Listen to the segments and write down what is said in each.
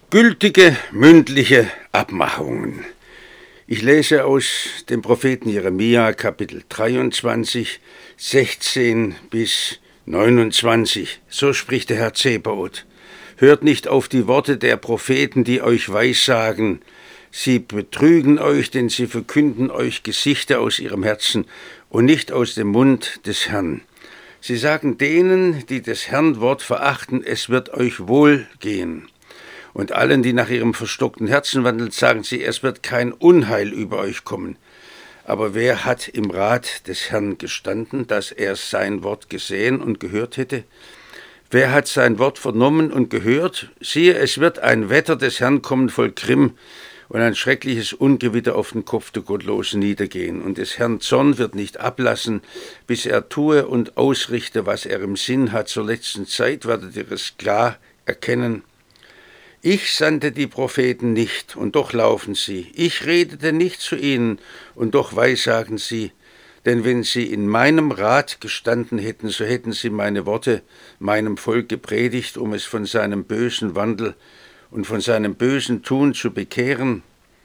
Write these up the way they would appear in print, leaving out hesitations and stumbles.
Gültige mündliche Abmachungen. Ich lese aus dem Propheten Jeremia, Kapitel 23, 16 bis 29. So spricht der Herr Zebaoth. Hört nicht auf die Worte der Propheten, die euch weissagen. Sie betrügen euch, denn sie verkünden euch Gesichter aus ihrem Herzen und nicht aus dem Mund des Herrn. Sie sagen denen, die des Herrn Wort verachten, es wird euch wohl gehen. Und allen, die nach ihrem verstockten Herzen wandeln, sagen sie, es wird kein Unheil über euch kommen. Aber wer hat im Rat des Herrn gestanden, dass er sein Wort gesehen und gehört hätte? Wer hat sein Wort vernommen und gehört? Siehe, es wird ein Wetter des Herrn kommen voll Grimm und ein schreckliches Ungewitter auf den Kopf der Gottlosen niedergehen. Und des Herrn Zorn wird nicht ablassen, bis er tue und ausrichte, was er im Sinn hat. Zur letzten Zeit werdet ihr es klar erkennen. Ich sandte die Propheten nicht, und doch laufen sie. Ich redete nicht zu ihnen, und doch weissagen sie. Denn wenn sie in meinem Rat gestanden hätten, so hätten sie meine Worte meinem Volk gepredigt, um es von seinem bösen Wandel und von seinem bösen Tun zu bekehren.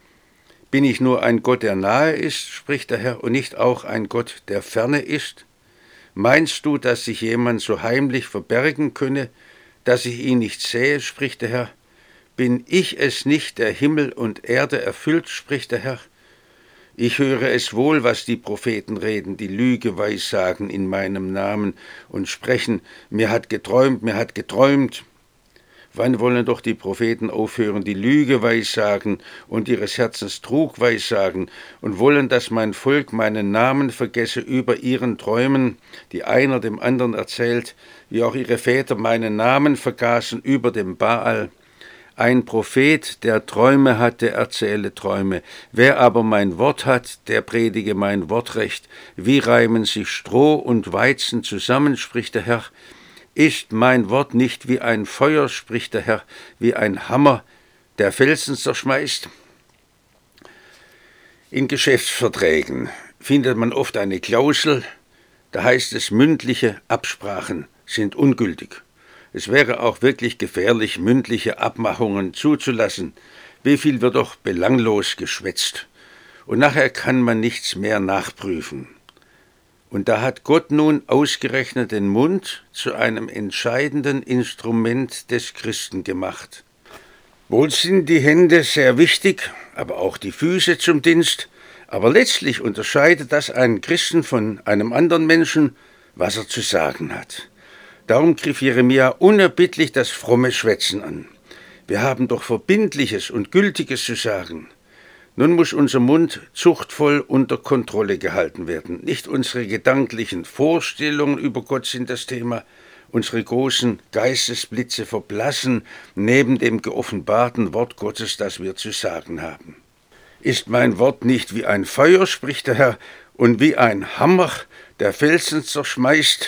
Bin ich nur ein Gott, der nahe ist, spricht der Herr, und nicht auch ein Gott, der ferne ist? Meinst du, dass sich jemand so heimlich verbergen könne, dass ich ihn nicht sähe, spricht der Herr? Bin ich es nicht, der Himmel und Erde erfüllt, spricht der Herr? Ich höre es wohl, was die Propheten reden, die Lüge weissagen in meinem Namen und sprechen, mir hat geträumt, mir hat geträumt. Wann wollen doch die Propheten aufhören, die Lüge weissagen und ihres Herzens Trug weissagen und wollen, dass mein Volk meinen Namen vergesse über ihren Träumen, die einer dem anderen erzählt, wie auch ihre Väter meinen Namen vergaßen über dem Baal? Ein Prophet, der Träume hat, der erzähle Träume. Wer aber mein Wort hat, der predige mein Wortrecht. Wie reimen sich Stroh und Weizen zusammen, spricht der Herr. Ist mein Wort nicht wie ein Feuer, spricht der Herr, wie ein Hammer, der Felsen zerschmeißt? In Geschäftsverträgen findet man oft eine Klausel, da heißt es, mündliche Absprachen sind ungültig. Es wäre auch wirklich gefährlich, mündliche Abmachungen zuzulassen. Wie viel wird doch belanglos geschwätzt. Und nachher kann man nichts mehr nachprüfen. Und da hat Gott nun ausgerechnet den Mund zu einem entscheidenden Instrument des Christen gemacht. Wohl sind die Hände sehr wichtig, aber auch die Füße zum Dienst. Aber letztlich unterscheidet das einen Christen von einem anderen Menschen, was er zu sagen hat. Darum griff Jeremia unerbittlich das fromme Schwätzen an. Wir haben doch Verbindliches und Gültiges zu sagen. Nun muss unser Mund zuchtvoll unter Kontrolle gehalten werden. Nicht unsere gedanklichen Vorstellungen über Gott sind das Thema. Unsere großen Geistesblitze verblassen neben dem geoffenbarten Wort Gottes, das wir zu sagen haben. Ist mein Wort nicht wie ein Feuer, spricht der Herr, und wie ein Hammer, der Felsen zerschmeißt?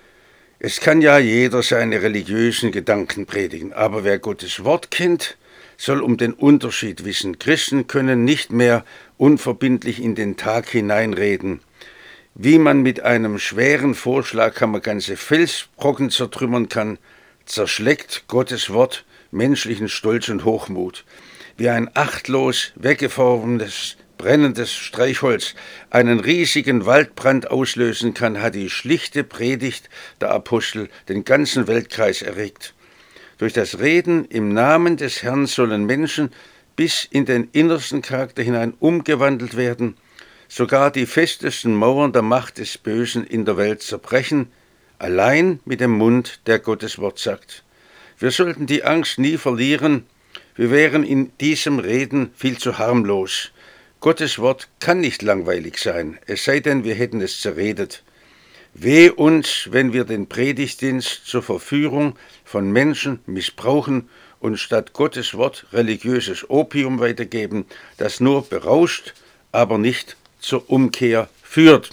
Es kann ja jeder seine religiösen Gedanken predigen, aber wer Gottes Wort kennt, soll um den Unterschied wissen. Christen können nicht mehr unverbindlich in den Tag hineinreden. Wie man mit einem schweren Vorschlaghammer ganze Felsbrocken zertrümmern kann, zerschlägt Gottes Wort menschlichen Stolz und Hochmut. Wie ein achtlos weggeworfenes brennendes Streichholz einen riesigen Waldbrand auslösen kann, hat die schlichte Predigt der Apostel den ganzen Weltkreis erregt. Durch das Reden im Namen des Herrn sollen Menschen bis in den innersten Charakter hinein umgewandelt werden, sogar die festesten Mauern der Macht des Bösen in der Welt zerbrechen, allein mit dem Mund, der Gottes Wort sagt. Wir sollten die Angst nie verlieren, wir wären in diesem Reden viel zu harmlos. Gottes Wort kann nicht langweilig sein, es sei denn, wir hätten es zerredet. Weh uns, wenn wir den Predigtdienst zur Verführung von Menschen missbrauchen und statt Gottes Wort religiöses Opium weitergeben, das nur berauscht, aber nicht zur Umkehr führt.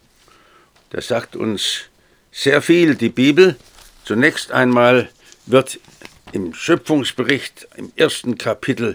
Das sagt uns sehr viel die Bibel. Zunächst einmal wird im Schöpfungsbericht im ersten Kapitel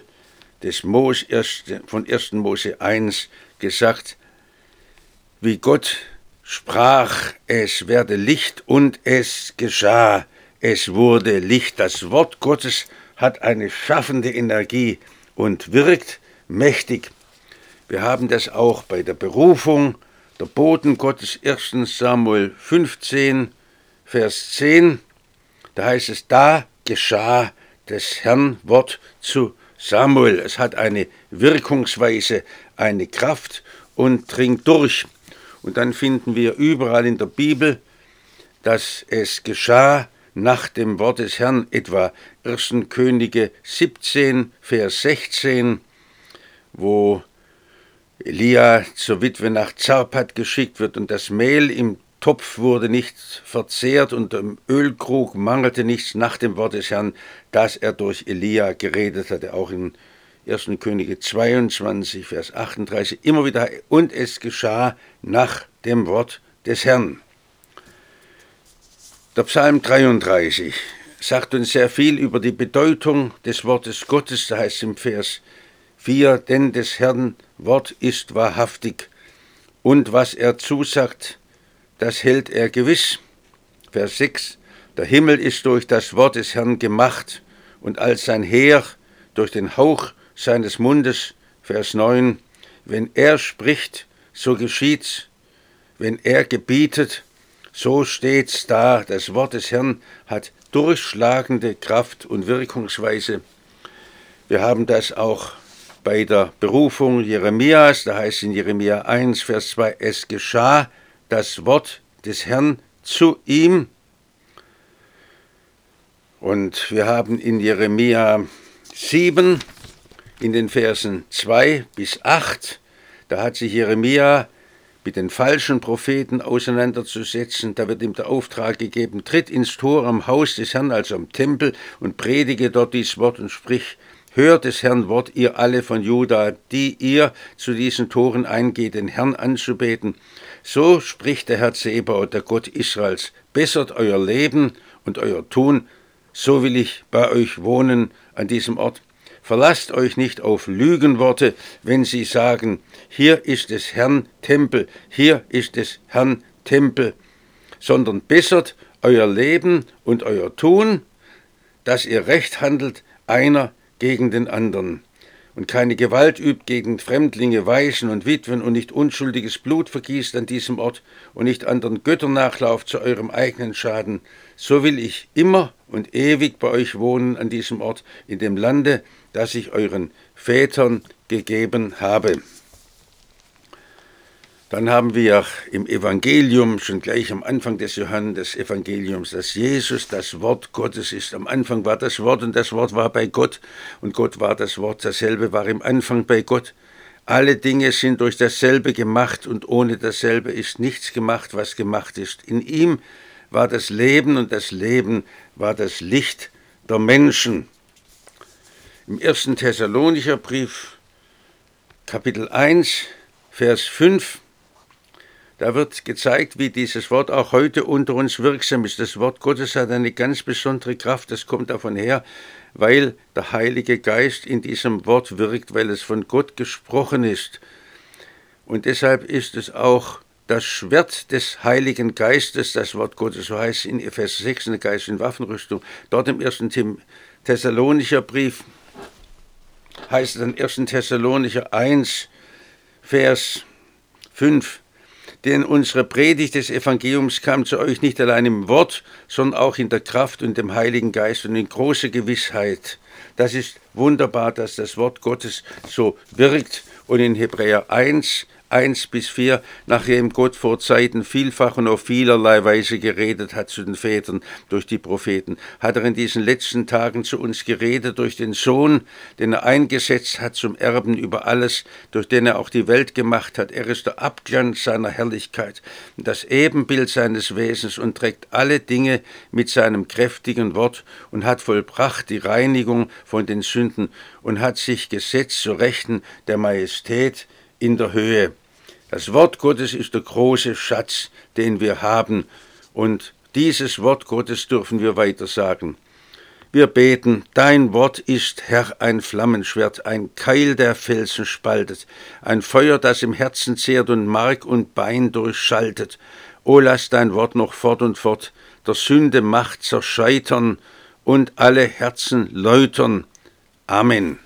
von 1. Mose 1 gesagt, wie Gott sprach, es werde Licht und es geschah, es wurde Licht. Das Wort Gottes hat eine schaffende Energie und wirkt mächtig. Wir haben das auch bei der Berufung, der Boten Gottes, 1. Samuel 15, Vers 10. Da heißt es, da geschah des Herrn Wort zu Samuel. Es hat eine Wirkungsweise, eine Kraft und dringt durch. Und dann finden wir überall in der Bibel, dass es geschah nach dem Wort des Herrn, etwa 1. Könige 17, Vers 16, wo Elia zur Witwe nach Zarpat geschickt wird und das Mehl im Topf wurde nicht verzehrt und im Ölkrug mangelte nichts nach dem Wort des Herrn, das er durch Elia geredet hatte, auch in 1. Könige 22, Vers 38, immer wieder, und es geschah nach dem Wort des Herrn. Der Psalm 33 sagt uns sehr viel über die Bedeutung des Wortes Gottes, da heißt es im Vers 4, denn des Herrn Wort ist wahrhaftig, und was er zusagt, das hält er gewiss. Vers 6, der Himmel ist durch das Wort des Herrn gemacht, und als sein Heer durch den Hauch seines Mundes. Vers 9, wenn er spricht, so geschieht's, wenn er gebietet, so steht's da. Das Wort des Herrn hat durchschlagende Kraft und Wirkungsweise. Wir haben das auch bei der Berufung Jeremias, da heißt es in Jeremia 1, Vers 2, es geschah das Wort des Herrn zu ihm. Und wir haben in Jeremia 7, in den Versen 2 bis 8, da hat sich Jeremia mit den falschen Propheten auseinanderzusetzen. Da wird ihm der Auftrag gegeben, tritt ins Tor am Haus des Herrn, also am Tempel, und predige dort dies Wort und sprich, hört des Herrn Wort, ihr alle von Juda, die ihr zu diesen Toren eingeht, den Herrn anzubeten. So spricht der Herr Zebaoth, der Gott Israels, bessert euer Leben und euer Tun, so will ich bei euch wohnen an diesem Ort. Verlasst euch nicht auf Lügenworte, wenn sie sagen, hier ist des Herrn Tempel, hier ist des Herrn Tempel, sondern bessert euer Leben und euer Tun, dass ihr recht handelt, einer gegen den anderen, und keine Gewalt übt gegen Fremdlinge, Waisen und Witwen und nicht unschuldiges Blut vergießt an diesem Ort und nicht anderen Göttern nachlauft zu eurem eigenen Schaden, so will ich immer und ewig bei euch wohnen an diesem Ort, in dem Lande, das ich euren Vätern gegeben habe. Dann haben wir im Evangelium, schon gleich am Anfang des Johannes-Evangeliums, dass Jesus das Wort Gottes ist. Am Anfang war das Wort und das Wort war bei Gott und Gott war das Wort. Dasselbe war im Anfang bei Gott. Alle Dinge sind durch dasselbe gemacht und ohne dasselbe ist nichts gemacht, was gemacht ist. In ihm war das Leben und das Leben war das Licht der Menschen. Im 1. Thessalonicher Brief, Kapitel 1, Vers 5, da wird gezeigt, wie dieses Wort auch heute unter uns wirksam ist. Das Wort Gottes hat eine ganz besondere Kraft. Das kommt davon her, weil der Heilige Geist in diesem Wort wirkt, weil es von Gott gesprochen ist. Und deshalb ist es auch das Schwert des Heiligen Geistes, das Wort Gottes, so heißt es in Epheser 6, in der Geist in Waffenrüstung. Dort im 1. Thessalonicher Brief heißt es dann 1. Thessalonicher 1, Vers 5. Denn unsere Predigt des Evangeliums kam zu euch nicht allein im Wort, sondern auch in der Kraft und dem Heiligen Geist und in großer Gewissheit. Das ist wunderbar, dass das Wort Gottes so wirkt. Und in Hebräer 1, 1-4, nachdem Gott vor Zeiten vielfach und auf vielerlei Weise geredet hat zu den Vätern durch die Propheten, hat er in diesen letzten Tagen zu uns geredet durch den Sohn, den er eingesetzt hat zum Erben über alles, durch den er auch die Welt gemacht hat. Er ist der Abglanz seiner Herrlichkeit, das Ebenbild seines Wesens und trägt alle Dinge mit seinem kräftigen Wort und hat vollbracht die Reinigung von den Sünden und hat sich gesetzt zu Rechten der Majestät in der Höhe. Das Wort Gottes ist der große Schatz, den wir haben, und dieses Wort Gottes dürfen wir weiter sagen. Wir beten, dein Wort ist, Herr, ein Flammenschwert, ein Keil, der Felsen spaltet, ein Feuer, das im Herzen zehrt und Mark und Bein durchschaltet. O lass dein Wort noch fort und fort, der Sünde Macht zerscheitern und alle Herzen läutern. Amen.